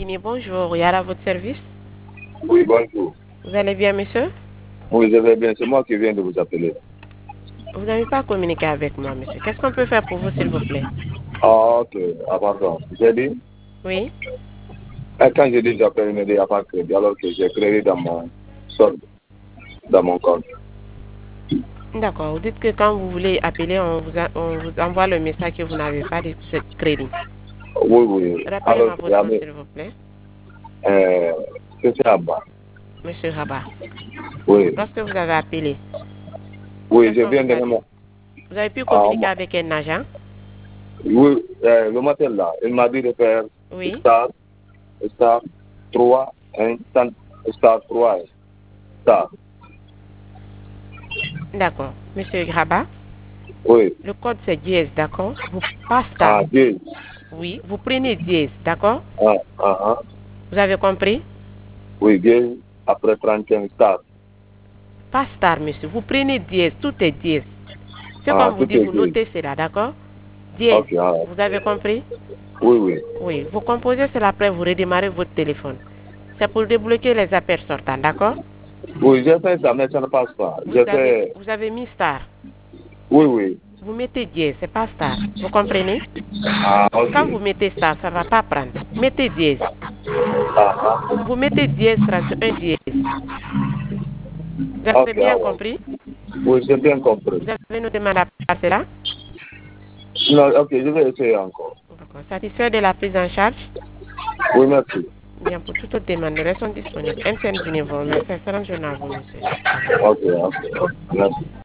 Guinée, bonjour. Yara à votre service. Oui, bonjour. Vous allez bien, monsieur? Oui, je vais bien. C'est moi qui viens de vous appeler. Vous n'avez pas communiqué avec moi, monsieur. Qu'est-ce qu'on peut faire pour vous, s'il vous plaît? Ah, ok. Pardon. J'ai dit, Oui? quand j'ai dit j'appelle, il me dit il n'y a pas de crédit, alors que j'ai créé dans mon solde, dans mon compte. D'accord. Vous dites que quand vous voulez appeler, on vous envoie le message que vous n'avez pas de ce crédit. Oui, oui. Alors, Rappelez-moi il y votre nom, avait, s'il vous plaît. c'est ça, bas. Monsieur Rabat. Oui. Lorsque vous avez appelé, Oui, qu'est-ce je qu'on viens vous de a dit? me... Vous avez pu Ah, communiquer avec un agent? oui, le matin là, il m'a dit de faire Oui? star, star 3, 1, star 3, star. D'accord. Monsieur Rabat, Oui. le code c'est dièse, d'accord? Vous pas star. Ah, 10. Oui, vous prenez dièse, d'accord? Ah, ah, ah. Vous avez compris? Oui, 10 après 35 star. Pas star, monsieur. Vous prenez dièse, tout est dièse. C'est Ah, comme vous tout dit, est vous 10. notez cela, d'accord? Dièse. Ok, ah. Vous avez compris? Oui, oui. Oui. Vous composez cela après, vous redémarrez votre téléphone. C'est pour débloquer les appels sortants, d'accord? Oui, j'ai fait ça, mais ça ne passe pas. J'ai fait... Vous avez mis star. Oui, oui. Vous mettez dièse, c'est pas star. Vous comprenez? Ah, ok. Quand vous mettez star, ça ne va pas prendre. Mettez dièse. Ah, ah. Vous mettez dièse 31 dièse. Vous avez Ok, ah, bien ouais. compris? Oui, j'ai bien compris. Vous avez noté ma cela? Non, ok, je vais essayer encore. D'accord. Satisfait de la prise en charge? Oui, merci. Bien, pour toute autre demande, nous restons disponibles. MTN Guinée vous remercie. Excellente journée à vous, monsieur. Au revoir. Ok, ok. Merci.